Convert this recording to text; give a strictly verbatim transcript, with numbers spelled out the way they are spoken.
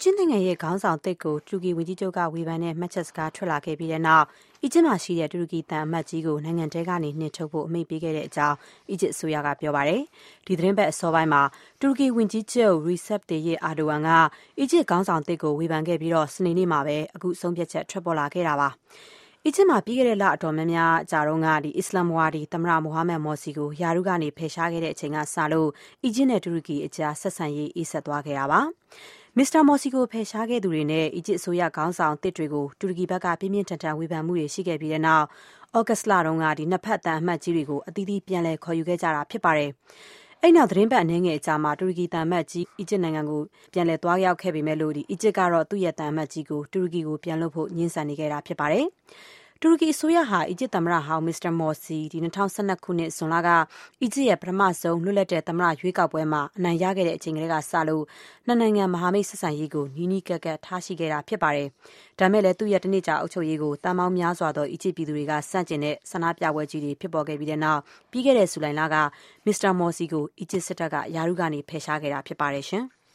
ဂျစ်နိုင်ငံရဲ့ခေါင်းဆောင်သစ်ကိုတူရကီဝန်ကြီးချုပ်ကဝေဖန်တဲ့မှတ်ချက်စကားထွက်လာခဲ့ပြီးတဲ့နောက်အီဂျစ်မှာရှိတဲ့တူရကီသံအမတ်ကြီးကိုနိုင်ငံထဲကနေနှင်ထုတ်ဖို့အမိန့်ပေးခဲ့တဲ့အကြောင်းအီဂျစ်အစိုးရကပြောပါတယ်။ဒီသတင်းပတ်အစောပိုင်းမှာတူရကီဝန်ကြီးချုပ် Recep Tayyip Erdogan ကအီဂျစ်ခေါင်းဆောင်သစ်ကိုဝေဖန်ခဲ့ပြီးတော့စနေနေ့မှာပဲအခုဆုံးဖြတ်ချက်ထွက်ပေါ်လာခဲ့တာပါ။အီဂျစ်မှာပြီးခဲ့တဲ့လအတော်များများကြာတော့ကဒီအစ္စလာမ်ဝါဒီသမ္မတမိုဟာမက်မော်စီကိုယာရုကနေဖယ်ရှားခဲ့တဲ့အချိန်ကစလို့အီဂျစ်နဲ့တူရကီအကြားဆက်ဆံရေးအေးဆက်သွားခဲ့တာပါ။မစ္စတာမော်စီကိုဖယ်ရှားခဲ့သူတွေနဲ့အီဂျစ်အစိုးရခေါင်းဆောင်သစ်တွေကိုတူရကီဘက်ကပြင်းပြင်းထန်ထန်ဝေဖန်မှုတွေရှိခဲ့ပြီးတဲ့နောက်ဩဂတ်စ်လတုန်းကဒီနှစ်ဖက်တန်အမတ်ကြီးတွေကိုအသီးသီးပြန်လည်ခေါ်ယူခဲ့ကြတာဖြစ်ပါတယ်။အဲ့နောက်သတင်းပတ်အနည်းငယ်အကြာမှာတူရကီတန်အမတ်ကြီးအီဂျစ်နိုင်ငံကိုပြန်လည်သွားရောက်ခဲ့ပေမဲ့လို့ဒီအီဂျစ်ကတော့သူ့ရဲ့တန်အမတ်ကြီးကိုတူရကီကိုပြန်လွှတ်ဖို့ညှင်းဆန်နေခဲ့တာဖြစ်ပါတယ်။တူရကီအစိုးရဟာအီဂျစ်သမ္မတဟောင်းမစ္စတာမော်စီဒီ၂၀၁၂ခုနှစ်ဇွန်လကအီဂျစ်ရဲ့ပထမဆုံးလွတ်လပ်တဲ့သမ္မတရွေးကောက်ပွဲမှာအနိုင်ရခဲ့တဲ့အချိန်ကလေးကစလို့နှစ်နိုင်ငံမဟာမိတ်ဆက်ဆံရေးကိုနီးနီးကပ်ကပ်ထားရှိခဲ့တာဖြစ်ပါတယ်။ဒါမဲ့လည်းသူ့ရဲ့တနစ်ကြာအုပ်ချုပ်ရေးကိုတန်ပေါင်းများစွာသောအီဂျစ်ပြည်သူတွေကစန့်ကျင်တဲ့ဆန္ဒပြပွဲကြီးတွေဖြစ်ပေါ်ခဲ့ပြီးတဲ့နောက်ပြီးခဲ့တဲ့ဇူလိုင်လကမစ္စတာမော်စီကိုအီဂျစ်စစ်တပ်ကယာရုကနေဖယ်ရှားခဲ့တာဖြစ်ပါတယ်ရှင်။